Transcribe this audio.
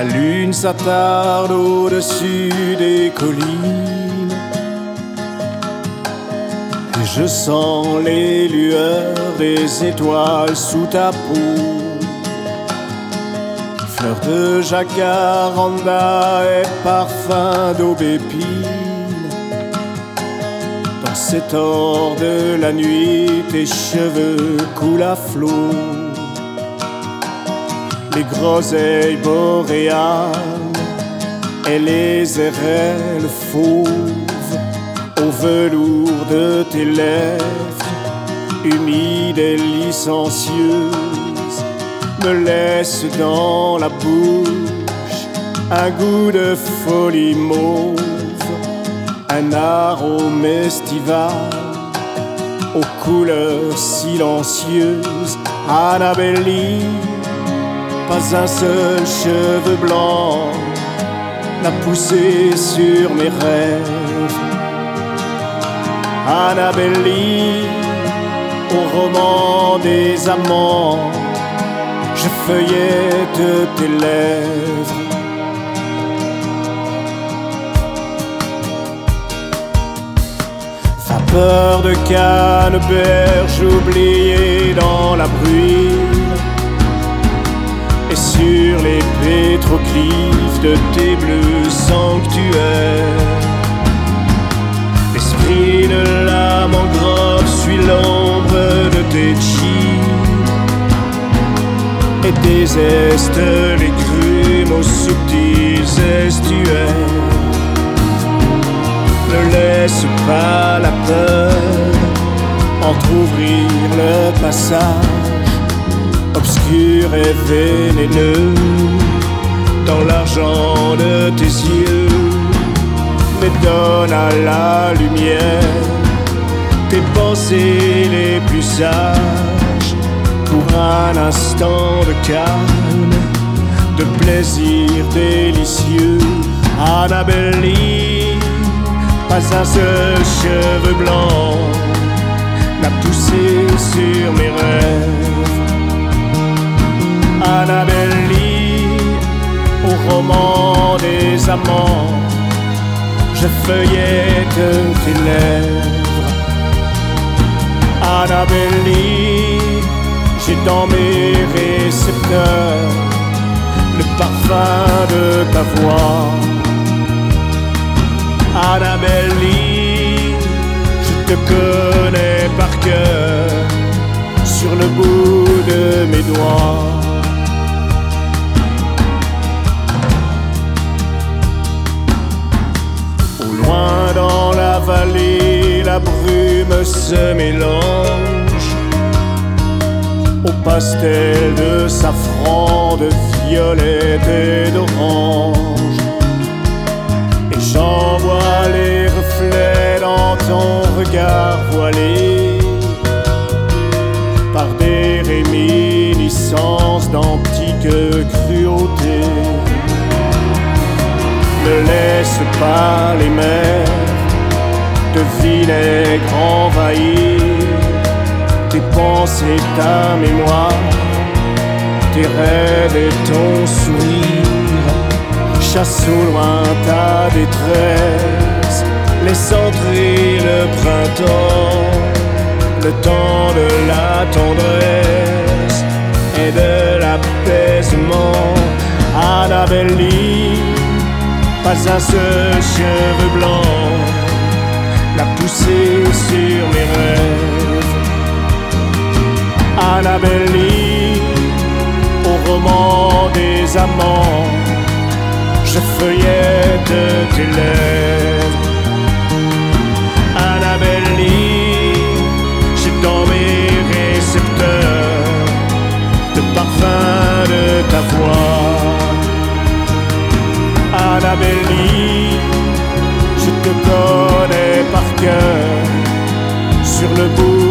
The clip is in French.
La lune s'attarde au-dessus des collines et je sens les lueurs des étoiles sous ta peau. Fleurs de jacaranda et parfum d'aubépine. Dans cet or de la nuit, tes cheveux coulent à flot. Les groseilles boréales et les érelles fauves au velours de tes lèvres, humides et licencieuses, me laissent dans la bouche un goût de folie mauve, un arôme estival aux couleurs silencieuses. Annabelle, pas un seul cheveu blanc n'a poussé sur mes rêves. Annabelle, au roman des amants, je feuillette tes lèvres. Vapeur de canneberge oubliée dans la bruine, et sur les pétroglyphes de tes bleus sanctuaires, l'esprit de la mangrove suit l'ombre de tes jeans et déseste les grumes aux subtils estuaires. Ne laisse pas la peur entrouvrir le passage obscur et vénéneux dans l'argent de tes yeux, mais donne à la lumière tes pensées les plus sages pour un instant de calme, de plaisir délicieux. Annabelle, pas un seul cheveu blanc n'a poussé sur mes rêves. Annabelle, au roman des amants, je feuillette tes lèvres. Annabelle, j'ai dans mes récepteurs le parfum de ta voix. Annabelle, je te connais par cœur sur le bout de mes doigts. Au loin dans la vallée, la brume se mélange au pastel de safran, de violette et d'orange. J'en vois les reflets dans ton regard voilé par des réminiscences d'antiques cruautés. Ne laisse pas les mers de vinaigre envahir tes pensées, ta mémoire, tes rêves et ton sourire. Chasse au loin ta détresse, laisse entrer le printemps, le temps de la tendresse et de l'apaisement. Annabelle, pas un seul cheveu blanc n'a poussé sur mes rêves. Annabelle, au roman des amants, je feuillette tes lèvres. Annabelle, j'ai dans mes récepteurs le parfum de ta voix. Annabelle, je te connais par cœur sur le bout